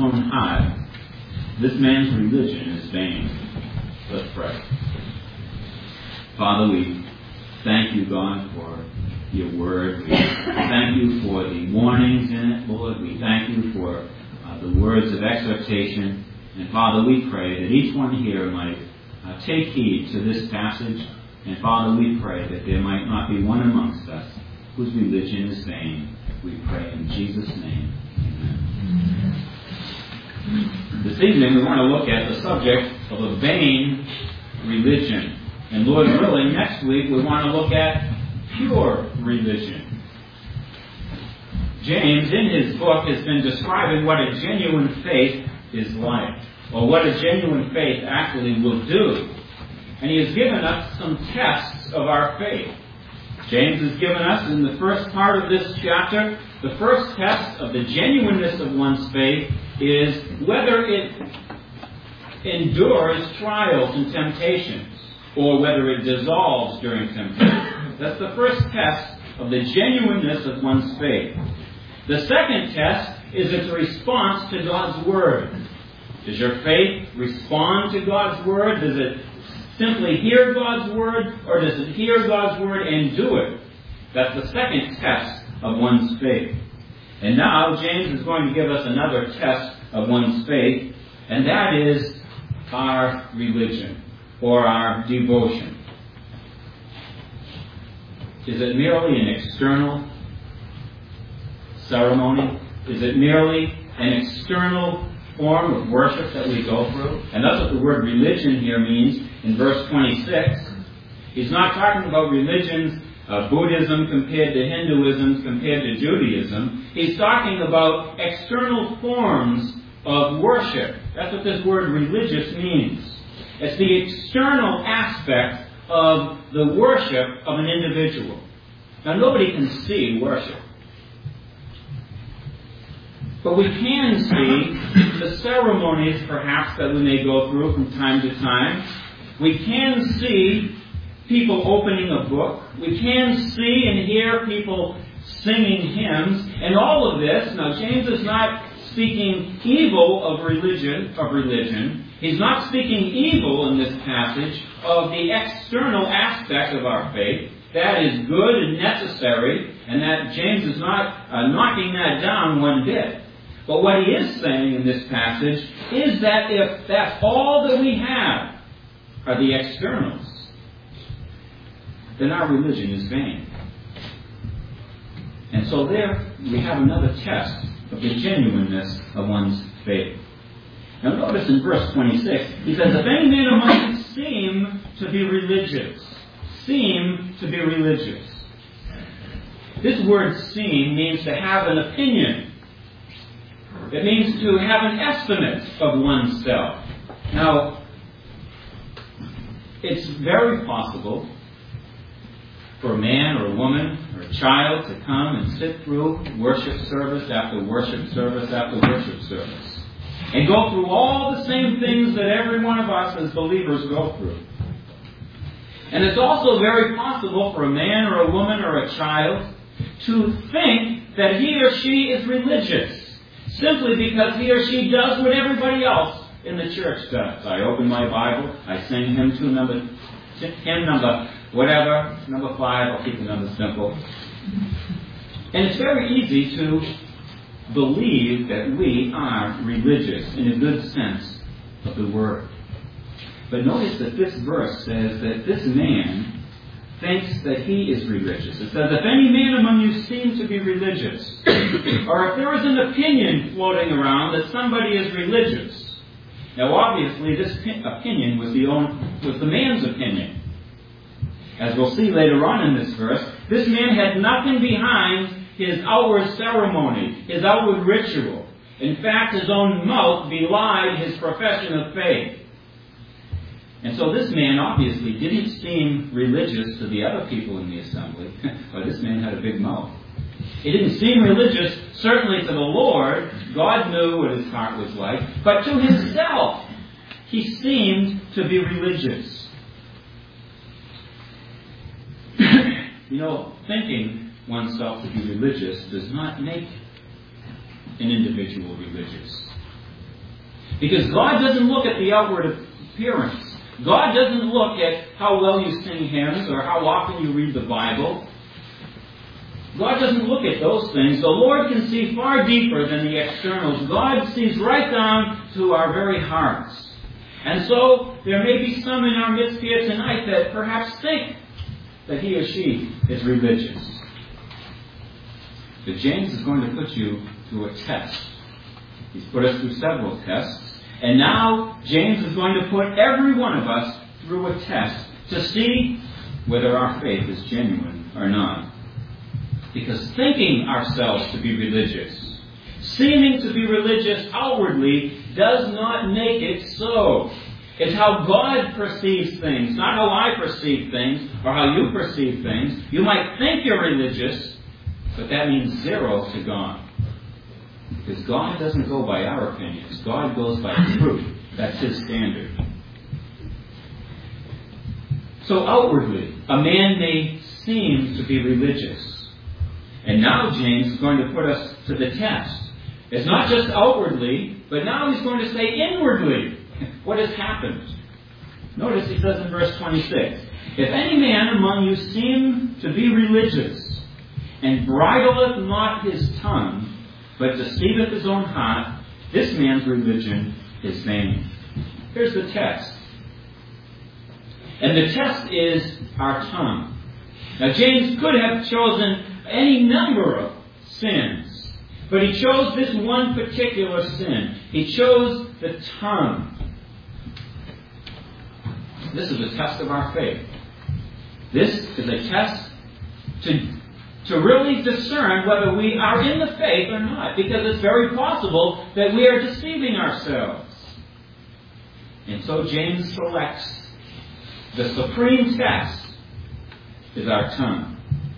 own heart, this man's religion is vain. Let's pray. Father, we thank you, God, for your word. We thank you for the warnings in it, Lord. We thank you for the words of exhortation. And Father, we pray that each one here might take heed to this passage. And Father, we pray that there might not be one amongst us whose religion is vain. We pray in Jesus' name. Amen. This evening we want to look at the subject of a vain religion. And Lord willing, next week we want to look at pure religion. James, in his book, has been describing what a genuine faith is like, or what a genuine faith actually will do. And he has given us some tests of our faith. James has given us, in the first part of this chapter, the first test of the genuineness of one's faith is whether it endures trials and temptations, or whether it dissolves during temptation. That's the first test of the genuineness of one's faith. The second test is its response to God's Word. Does your faith respond to God's Word? Does it simply hear God's Word, or does it hear God's Word and do it? That's the second test of one's faith. And now James is going to give us another test of one's faith, and that is our religion, or our devotion. Is it merely an external ceremony? Is it merely an external form of worship that we go through? And that's what the word religion here means in verse 26. He's not talking about religions, Buddhism compared to Hinduism, compared to Judaism. He's talking about external forms of worship. That's what this word religious means. It's the external aspect of the worship of an individual. Now, nobody can see worship. But we can see the ceremonies, perhaps, that we may go through from time to time. We can see people opening a book. We can see and hear people singing hymns. And all of this, now James is not speaking evil of religion. He's not speaking evil in this passage of the external aspect of our faith. That is good and necessary, and that James is not knocking that down one bit. But what he is saying in this passage is that if that's all that we have are the externals, then our religion is vain. And so there we have another test of the genuineness of one's faith. Now notice in verse 26, he says, if any man among you seem to be religious. Seem to be religious. This word seem means to have an opinion. It means to have an estimate of oneself. Now, it's very possible for a man or a woman or a child to come and sit through worship service after worship service after worship service and go through all the same things that every one of us as believers go through. And it's also very possible for a man or a woman or a child to think that he or she is religious simply because he or she does what everybody else in the church does. I open my Bible, I sing hymn number whatever, number 5, I'll keep the number simple. And it's very easy to believe that we are religious in a good sense of the word. But notice that this verse says that this man thinks that he is religious. It says, if any man among you seems to be religious, or if there is an opinion floating around that somebody is religious. Now obviously this opinion was the man's opinion. As we'll see later on in this verse, this man had nothing behind his outward ceremony, his outward ritual. In fact, his own mouth belied his profession of faith. And so this man obviously didn't seem religious to the other people in the assembly. But this man had a big mouth. He didn't seem religious, certainly to the Lord. God knew what his heart was like. But to himself, he seemed to be religious. You know, thinking oneself to be religious does not make an individual religious. Because God doesn't look at the outward appearance. God doesn't look at how well you sing hymns or how often you read the Bible. God doesn't look at those things. The Lord can see far deeper than the externals. God sees right down to our very hearts. And so, there may be some in our midst here tonight that perhaps think that he or she is religious. But James is going to put you through a test. He's put us through several tests. And now, James is going to put every one of us through a test to see whether our faith is genuine or not. Because thinking ourselves to be religious, seeming to be religious outwardly, does not make it so. It's how God perceives things, not how I perceive things or how you perceive things. You might think you're religious, but that means zero to God. Because God doesn't go by our opinions. God goes by truth. That's his standard. So outwardly, a man may seem to be religious. And now James is going to put us to the test. It's not just outwardly, but now he's going to say inwardly what has happened. Notice he says in verse 26, if any man among you seem to be religious, and bridleth not his tongue, but deceiveth his own heart, this man's religion is vain. Here's the test. And the test is our tongue. Now James could have chosen any number of sins, but he chose this one particular sin. He chose the tongue. This is a test of our faith. This is a test to really discern whether we are in the faith or not, because it's very possible that we are deceiving ourselves. And so James selects the supreme test is our tongue.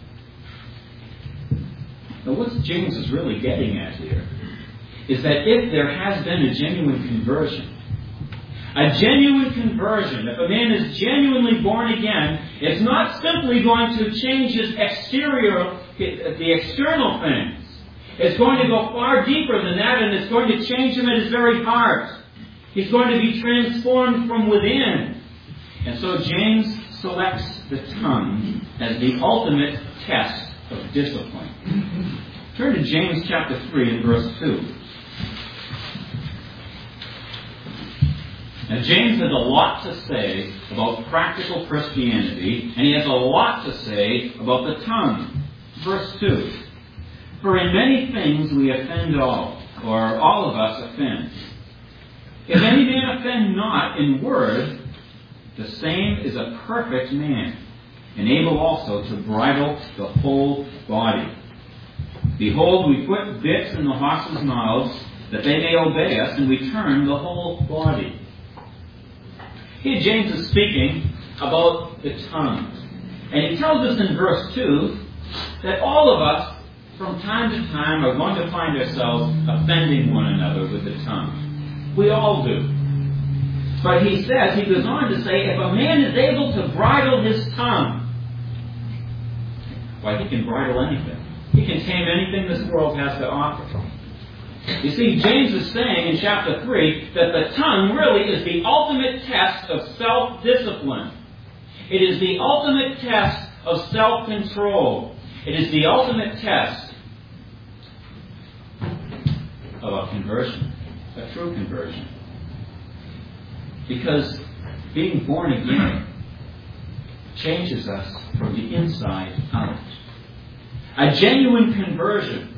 Now what James is really getting at here is that if there has been a genuine conversion, if a man is genuinely born again, it's not simply going to change his exterior, the external things. It's going to go far deeper than that, and it's going to change him at his very heart. He's going to be transformed from within. And so James selects the tongue as the ultimate test of discipline. Turn to James chapter 3 and verse 2. Now, James has a lot to say about practical Christianity, and he has a lot to say about the tongue. Verse 2. For in many things we offend all, or all of us offend. If any man offend not in word, the same is a perfect man, and able also to bridle the whole body. Behold, we put bits in the horses' mouths, that they may obey us, and we turn the whole body. Here James is speaking about the tongue. And he tells us in verse 2 that all of us, from time to time, are going to find ourselves offending one another with the tongue. We all do. But he goes on to say, if a man is able to bridle his tongue, why, he can bridle anything. He can tame anything this world has to offer. You see, James is saying in chapter 3 that the tongue really is the ultimate test of self-discipline. It is the ultimate test of self-control. It is the ultimate test of a conversion, a true conversion. Because being born again changes us from the inside out. A genuine conversion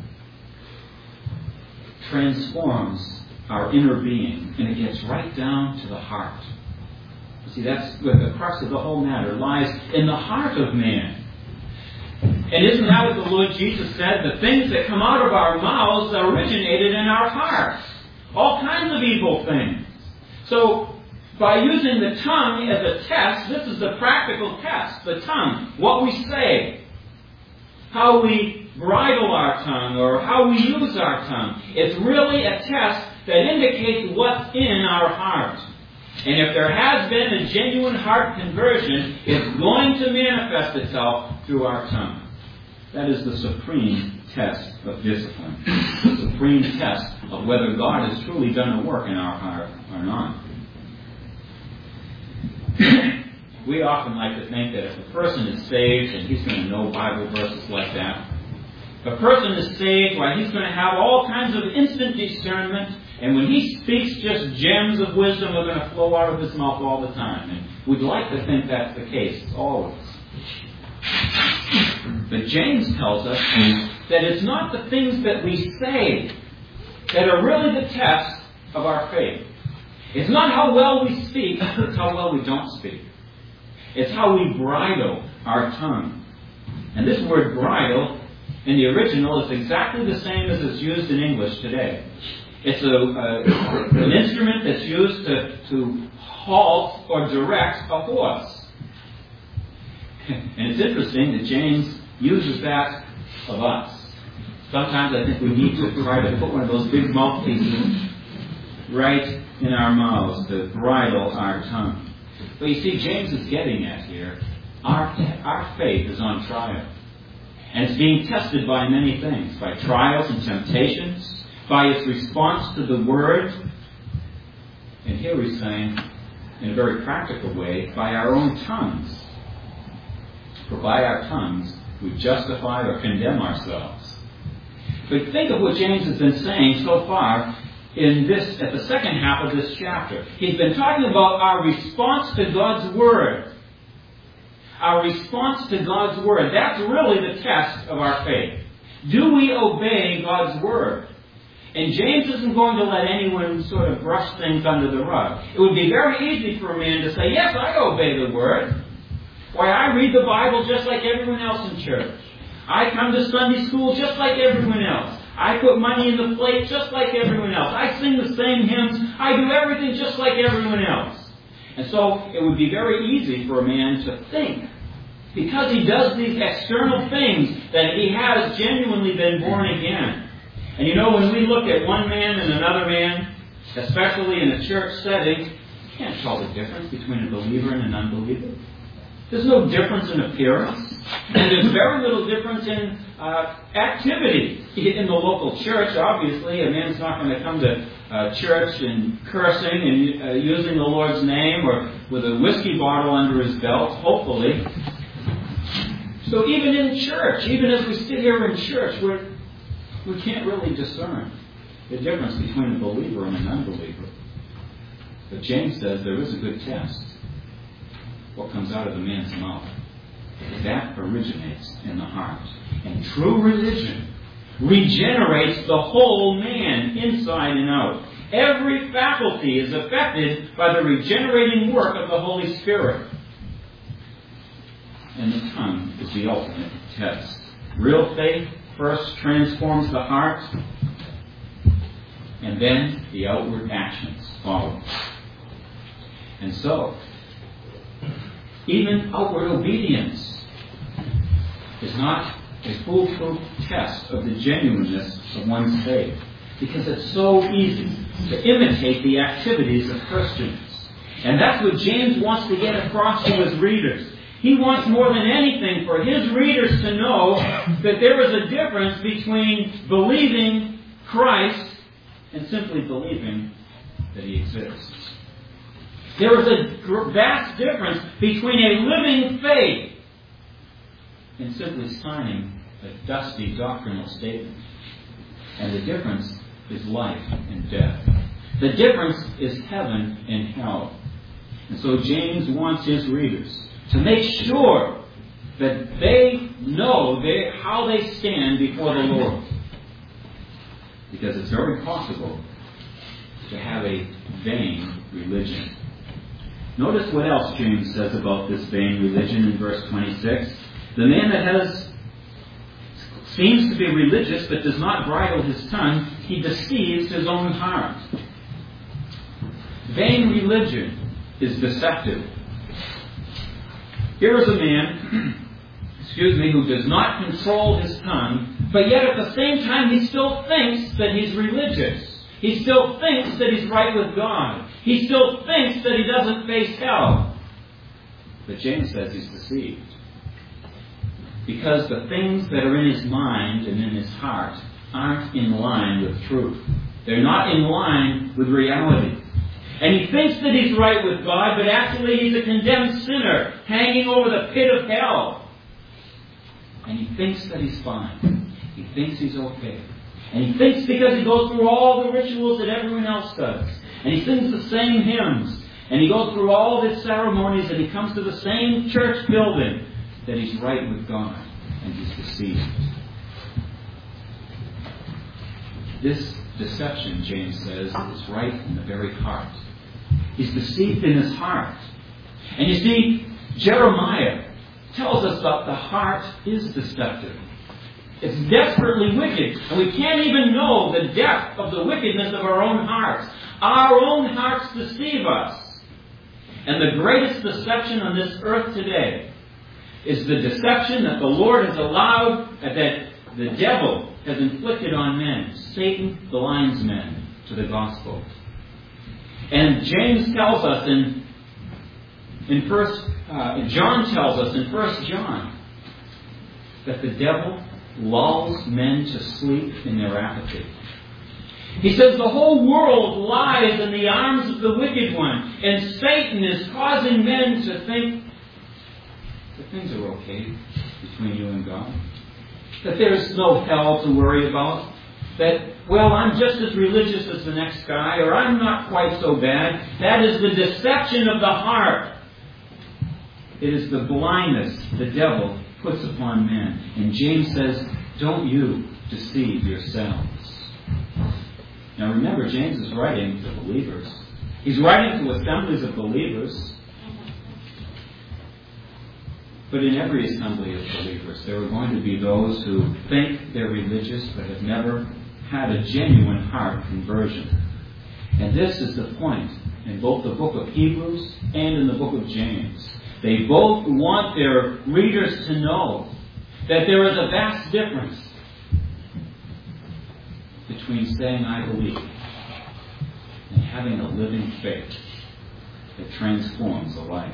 transforms our inner being, and it gets right down to the heart. You see, that's where the crux of the whole matter lies, in the heart of man. And isn't that what the Lord Jesus said? The things that come out of our mouths originated in our hearts. All kinds of evil things. So, by using the tongue as a test, this is the practical test. The tongue, what we say, how we bridle our tongue, or how we use our tongue. It's really a test that indicates what's in our heart. And if there has been a genuine heart conversion, it's going to manifest itself through our tongue. That is the supreme test of discipline, the supreme test of whether God has truly done a work in our heart or not. We often like to think that if a person is saved, and he's going to know Bible verses like that. If a person is saved, why, he's going to have all kinds of instant discernment, and when he speaks, just gems of wisdom are going to flow out of his mouth all the time. And we'd like to think that's the case, always. But James tells us that it's not the things that we say that are really the test of our faith. It's not how well we speak, it's how well we don't speak. It's how we bridle our tongue. And this word bridle in the original is exactly the same as it's used in English today. It's an instrument that's used to halt or direct a horse. And it's interesting that James uses that of us. Sometimes I think we need to try to put one of those big mouthpieces right in our mouths to bridle our tongue. But you see, James is getting at here, our faith is on trial. And it's being tested by many things, by trials and temptations, by its response to the Word. And here he's saying, in a very practical way, by our own tongues. For by our tongues, we justify or condemn ourselves. But think of what James has been saying so far at the second half of this chapter. He's been talking about our response to God's Word. Our response to God's Word. That's really the test of our faith. Do we obey God's Word? And James isn't going to let anyone sort of brush things under the rug. It would be very easy for a man to say, yes, I obey the Word. Why, I read the Bible just like everyone else in church. I come to Sunday school just like everyone else. I put money in the plate just like everyone else. I sing the same hymns. I do everything just like everyone else. And so it would be very easy for a man to think, because he does these external things, that he has genuinely been born again. And you know, when we look at one man and another man, especially in a church setting, you can't tell the difference between a believer and an unbeliever. There's no difference in appearance, and there's very little difference in activity. In the local church, obviously, a man's not going to come to church and cursing and using the Lord's name, or with a whiskey bottle under his belt, hopefully. So even in church, even as we sit here in church, we can't really discern the difference between a believer and an unbeliever. But James says there is a good test. What comes out of the man's mouth, that originates in the heart. And true religion regenerates the whole man, inside and out. Every faculty is affected by the regenerating work of the Holy Spirit. And the tongue is the ultimate test. Real faith first transforms the heart, and then the outward actions follow. And so, even outward obedience is not a foolproof test of the genuineness of one's faith, because it's so easy to imitate the activities of Christians. And that's what James wants to get across to his readers. He wants more than anything for his readers to know that there is a difference between believing Christ and simply believing that He exists. There is a vast difference between a living faith and simply signing a dusty doctrinal statement. And the difference is life and death. The difference is heaven and hell. And so James wants his readers to make sure that they know how they stand before the Lord. Because it's very possible to have a vain religion. Notice what else James says about this vain religion in verse 26. The man that seems to be religious but does not bridle his tongue, he deceives his own heart. Vain religion is deceptive. Here is a man, who does not control his tongue, but yet at the same time he still thinks that he's religious. He still thinks that he's right with God. He still thinks that he doesn't face hell. But James says he's deceived. Because the things that are in his mind and in his heart aren't in line with truth. They're not in line with reality. And he thinks that he's right with God, but actually he's a condemned sinner hanging over the pit of hell. And he thinks that he's fine. He thinks he's okay. And he thinks because he goes through all the rituals that everyone else does. And he sings the same hymns. And he goes through all his ceremonies and he comes to the same church building, that he's right with God. And he's deceived. This deception, James says, is right in the very heart. He's deceived in his heart. And you see, Jeremiah tells us that the heart is deceptive. It's desperately wicked. And we can't even know the depth of the wickedness of our own hearts. Our own hearts deceive us. And the greatest deception on this earth today is the deception that the Lord has allowed, that the devil has inflicted on men. Satan blinds men to the gospel. And James tells us John tells us in 1 John that the devil lulls men to sleep in their apathy. He says the whole world lies in the arms of the wicked one, and Satan is causing men to think that things are okay between you and God, that there's no hell to worry about, that, well, I'm just as religious as the next guy, or I'm not quite so bad. That is the deception of the heart. It is the blindness the devil puts upon men. And James says, don't you deceive yourselves. Now remember, James is writing to believers. He's writing to assemblies of believers. But in every assembly of believers, there are going to be those who think they're religious but have never had a genuine heart conversion. And this is the point in both the book of Hebrews and in the book of James. They both want their readers to know that there is a vast difference between saying I believe and having a living faith that transforms a life.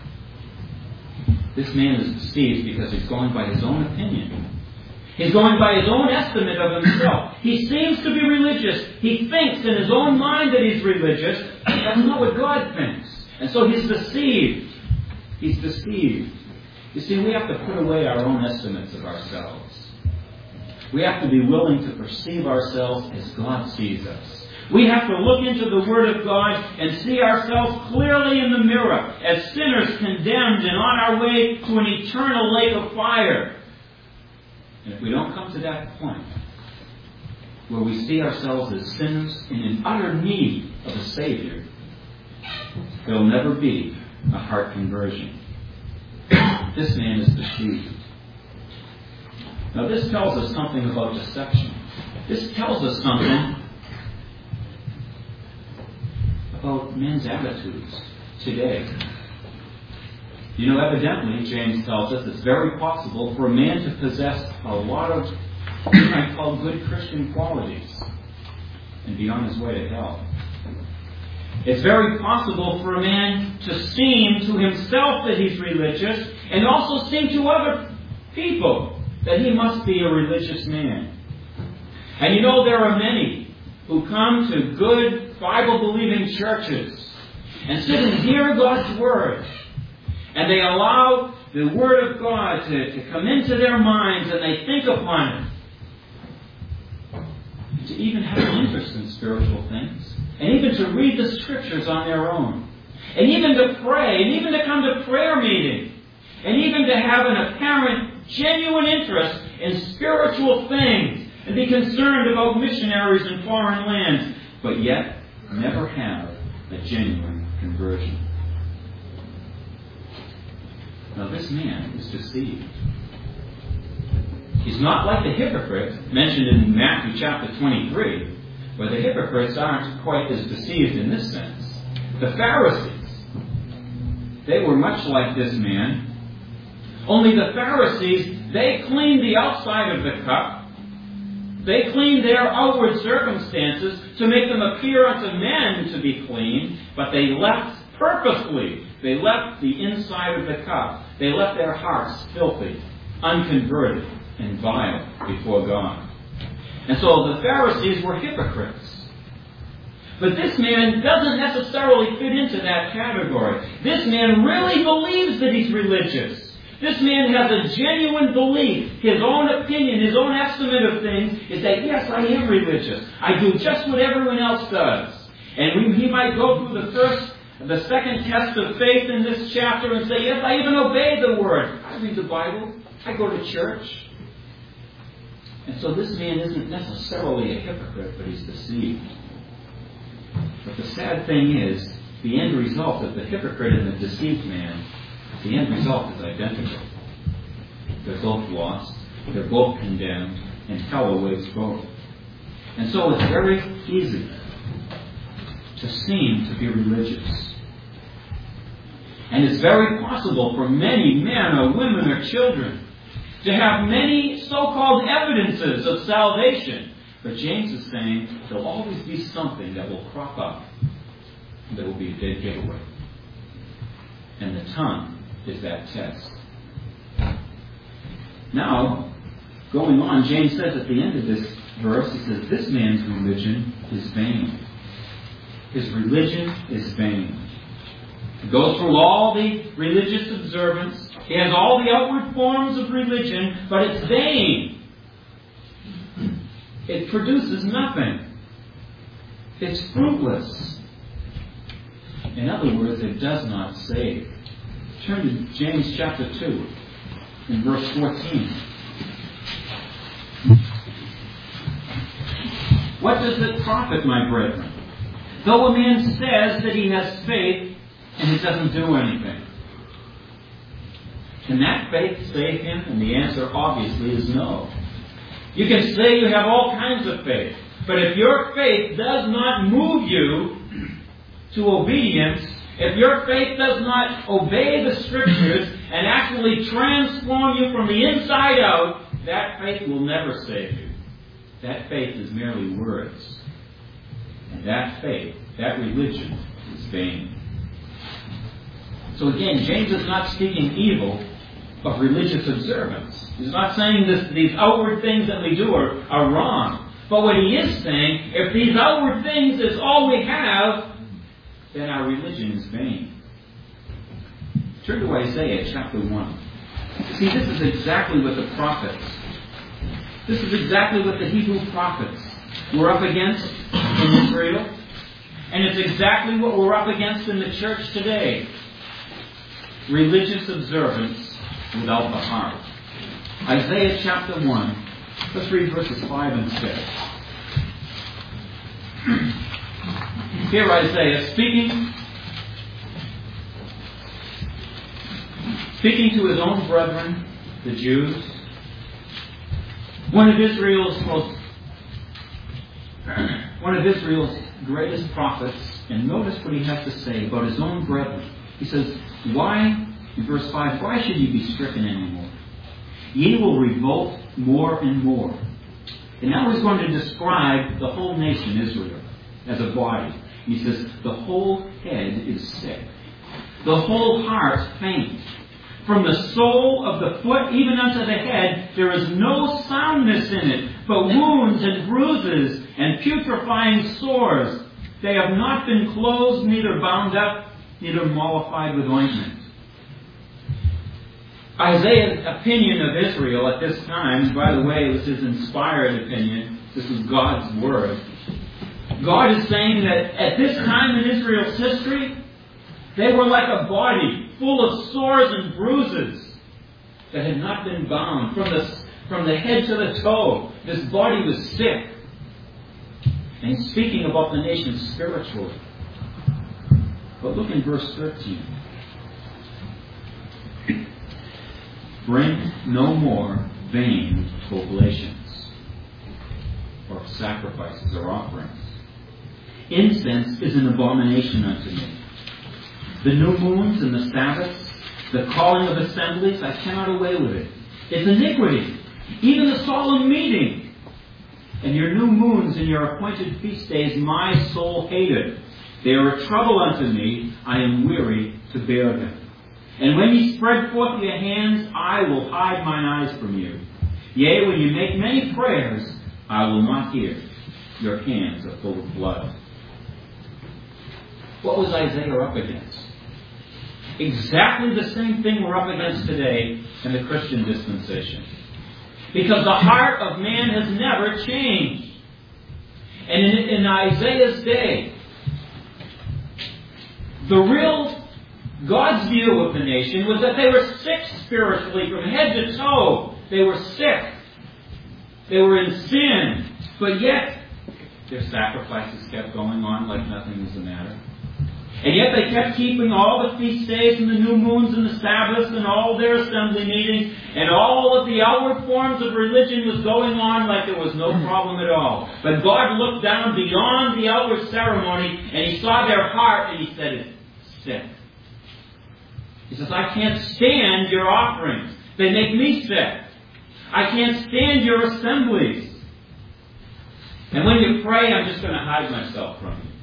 This man is deceived because he's going by his own opinion. He's going by his own estimate of himself. He seems to be religious. He thinks in his own mind that he's religious. That's not what God thinks. And so he's deceived. He's deceived. You see, we have to put away our own estimates of ourselves. We have to be willing to perceive ourselves as God sees us. We have to look into the Word of God and see ourselves clearly in the mirror as sinners condemned and on our way to an eternal lake of fire. And if we don't come to that point where we see ourselves as sinners and in utter need of a Savior, there'll never be a heart conversion. This man is deceived. Now this tells us something about deception. This tells us something about men's attitudes today. You know, evidently, James tells us, it's very possible for a man to possess a lot of what I call good Christian qualities and be on his way to hell. It's very possible for a man to seem to himself that he's religious and also seem to other people that he must be a religious man. And you know, there are many who come to good Bible-believing churches and sit and hear God's Word. And they allow the Word of God to come into their minds and they think upon it. And to even have an interest in spiritual things. And even to read the Scriptures on their own. And even to pray. And even to come to prayer meeting. And even to have an apparent, genuine interest in spiritual things. And be concerned about missionaries in foreign lands. But yet, never have a genuine conversion. Now this man is deceived. He's not like the hypocrite mentioned in Matthew chapter 23, where the hypocrites aren't quite as deceived in this sense. The Pharisees, they were much like this man. Only the Pharisees, they cleaned the outside of the cup. They cleaned their outward circumstances to make them appear unto men to be clean, but they left purposely. They left the inside of the cup. They left their hearts filthy, unconverted, and vile before God. And so the Pharisees were hypocrites. But this man doesn't necessarily fit into that category. This man really believes that he's religious. This man has a genuine belief. His own opinion, his own estimate of things is that, yes, I am religious. I do just what everyone else does. And he might go through the second test of faith in this chapter and say, yes, I even obey the Word. I read the Bible. I go to church. And so this man isn't necessarily a hypocrite, but he's deceived. But the sad thing is, the end result of the hypocrite and the deceived man, the end result is identical. They're both lost, they're both condemned, and hell awaits both. And so it's very easy to seem to be religious. And it's very possible for many men or women or children to have many so-called evidences of salvation. But James is saying there'll always be something that will crop up that will be a dead giveaway. And the tongue is that test. Now, going on, James says at the end of this verse, he says, this man's religion is vain. His religion is vain. He goes through all the religious observance. He has all the outward forms of religion, but it's vain. It produces nothing. It's fruitless. In other words, it does not save. Turn to James chapter 2, in verse 14. What does it profit, my brethren, though a man says that he has faith and he doesn't do anything? Can that faith save him? And the answer obviously is no. You can say you have all kinds of faith, but if your faith does not move you to obedience, if your faith does not obey the Scriptures and actually transform you from the inside out, that faith will never save you. That faith is merely words. And that faith, that religion, is vain. So again, James is not speaking evil of religious observance. He's not saying these outward things that we do are wrong. But what he is saying, if these outward things is all we have, then our religion is vain. Turn to Isaiah chapter 1. See, this is exactly what the prophets, this is exactly what the Hebrew prophets were up against in Israel. And it's exactly what we're up against in the church today. Religious observance without the heart. Isaiah chapter 1. Let's read verses 5 and 6. Here Isaiah speaking to his own brethren, the Jews, one of Israel's greatest prophets, and notice what he has to say about his own brethren. He says, why, in verse 5, why should ye be stricken anymore? Ye will revolt more and more. And now he's going to describe the whole nation, Israel, as a body. He says, the whole head is sick. The whole heart faint. From the sole of the foot even unto the head, there is no soundness in it, but wounds and bruises and putrefying sores. They have not been closed, neither bound up, neither mollified with ointment. Isaiah's opinion of Israel at this time, by the way, it was his inspired opinion. This is God's word. God is saying that at this time in Israel's history, they were like a body full of sores and bruises that had not been bound from the head to the toe. This body was sick. And he's speaking about the nation spiritually. But look in verse 13. Bring no more vain oblations, or sacrifices or offerings. Incense is an abomination unto me. The new moons and the Sabbaths, the calling of assemblies, I cannot away with it. It's iniquity. Even the solemn meeting. And your new moons and your appointed feast days my soul hateth. They are a trouble unto me. I am weary to bear them. And when ye spread forth your hands, I will hide mine eyes from you. Yea, when you make many prayers, I will not hear. Your hands are full of blood. What was Isaiah up against? Exactly the same thing we're up against today in the Christian dispensation. Because the heart of man has never changed. And in Isaiah's day, the real God's view of the nation was that they were sick spiritually from head to toe. They were sick. They were in sin. But yet, their sacrifices kept going on like nothing was the matter. And yet they kept keeping all the feast days and the new moons and the Sabbaths and all their assembly meetings, and all of the outward forms of religion was going on like there was no problem at all. But God looked down beyond the outward ceremony and He saw their heart and He said, it's sick. He says, I can't stand your offerings. They make me sick. I can't stand your assemblies. And when you pray, I'm just going to hide myself from you.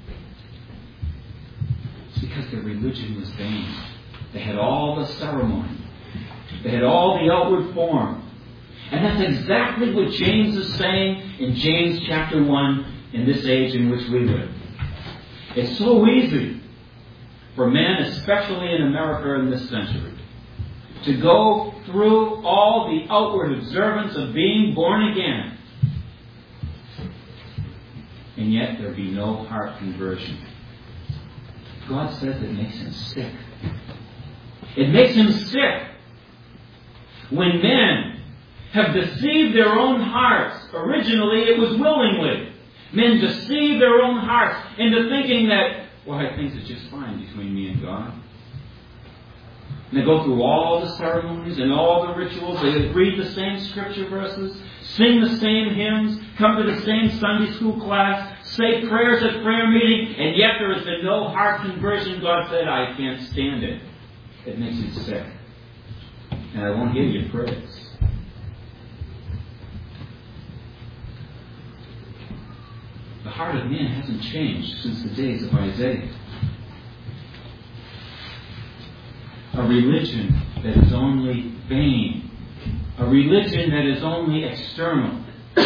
It's because their religion was vain. They had all the ceremony. They had all the outward form. And that's exactly what James is saying in James chapter 1 in this age in which we live. It's so easy for men, especially in America in this century, to go through all the outward observance of being born again, and yet there be no heart conversion. God says it makes Him sick. It makes Him sick when men have deceived their own hearts. Originally, it was willingly. Men deceive their own hearts into thinking that, well, things are just fine between me and God. And they go through all the ceremonies and all the rituals. They read the same scripture verses, sing the same hymns, come to the same Sunday school class, say prayers at prayer meeting, and yet there has been no heart conversion. God said, I can't stand it. It makes me sick. And I won't hear your prayers. The heart of man hasn't changed since the days of Isaiah. A religion that is only vain, a religion that is only external,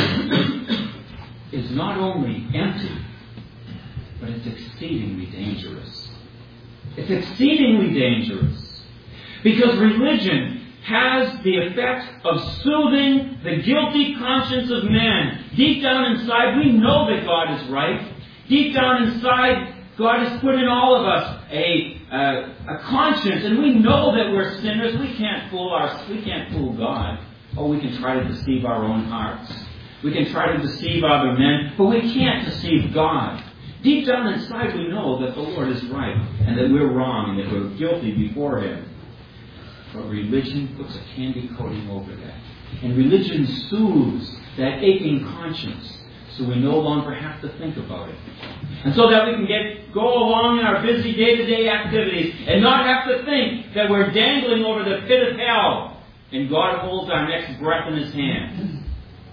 is not only empty, but it's exceedingly dangerous. It's exceedingly dangerous. Because religion has the effect of soothing the guilty conscience of man. Deep down inside, we know that God is right. Deep down inside, God has put in all of us a conscience, and we know that we're sinners. We can't fool God. Oh, we can try to deceive our own hearts. We can try to deceive other men, but we can't deceive God. Deep down inside, we know that the Lord is right, and that we're wrong, and that we're guilty before Him. But religion puts a candy coating over that. And religion soothes that aching conscience, so we no longer have to think about it. And so that we can go along in our busy day-to-day activities and not have to think that we're dangling over the pit of hell and God holds our next breath in His hand.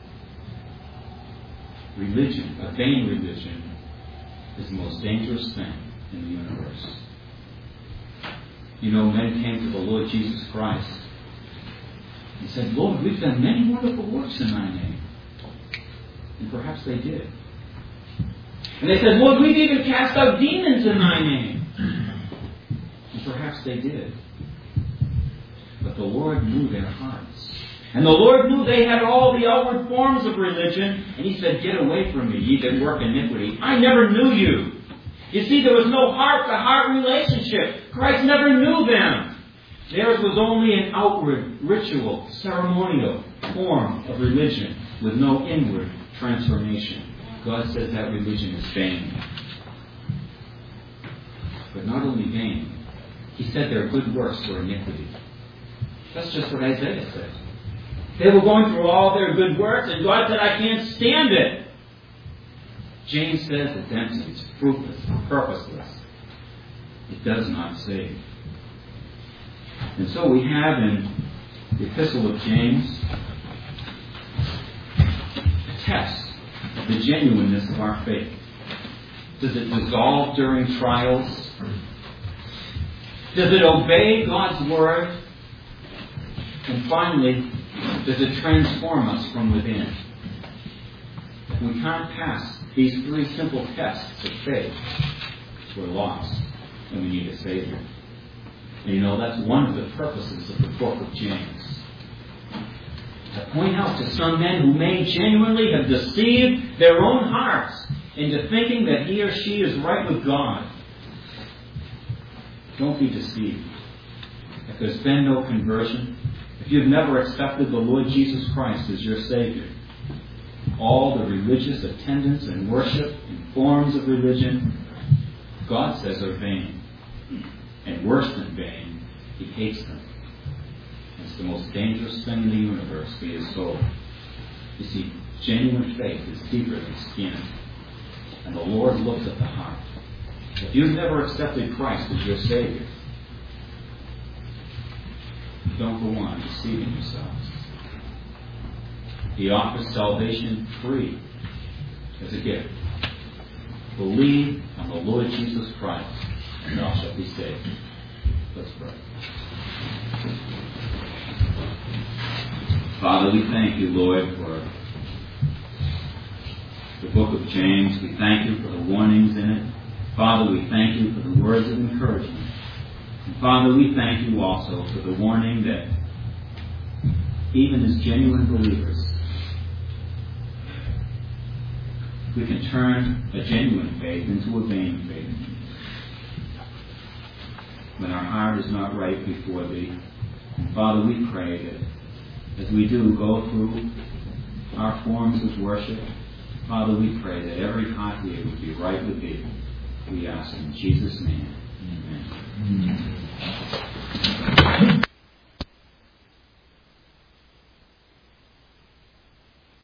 Religion, a vain religion, is the most dangerous thing in the universe. You know, men came to the Lord Jesus Christ and said, Lord, we've done many wonderful works in Thy name. And perhaps they did. And they said, Lord, we've even cast out demons in Thy name. And perhaps they did. But the Lord knew their hearts. And the Lord knew they had all the outward forms of religion. And He said, get away from me, ye that work iniquity. I never knew you. You see, there was no heart-to-heart relationship. Christ never knew them. Theirs was only an outward, ritual, ceremonial form of religion with no inward transformation. God says that religion is vain. But not only vain, He said their good works were iniquity. That's just what Isaiah said. They were going through all their good works, and God said, I can't stand it. James says it's empty, it's fruitless, purposeless. It does not save. And so we have in the Epistle of James a test of the genuineness of our faith. Does it dissolve during trials? Does it obey God's Word? And finally, does it transform us from within? If we can't pass these three simple tests of faith, We're lost and we need a Savior. And you know, that's one of the purposes of the book of James. To point out to some men who may genuinely have deceived their own hearts into thinking that he or she is right with God. Don't be deceived. If there's been no conversion, if you've never accepted the Lord Jesus Christ as your Savior, all the religious attendance and worship and forms of religion, God says are vain. And worse than vain, He hates them. It's the most dangerous thing in the universe for your soul. You see, genuine faith is deeper than skin. And the Lord looks at the heart. If you've never accepted Christ as your Savior, don't go on deceiving yourselves. He offers salvation free as a gift. Believe on the Lord Jesus Christ, and thou shalt be saved. Let's pray. Father, we thank you, Lord, for the book of James. We thank you for the warnings in it. Father, we thank you for the words of encouragement. And Father, we thank you also for the warning that even as genuine believers, we can turn a genuine faith into a vain faith when our heart is not right before Thee. And Father, we pray that as we do go through our forms of worship, Father, we pray that every heart here would be right with Thee. We ask in Jesus' name. Amen.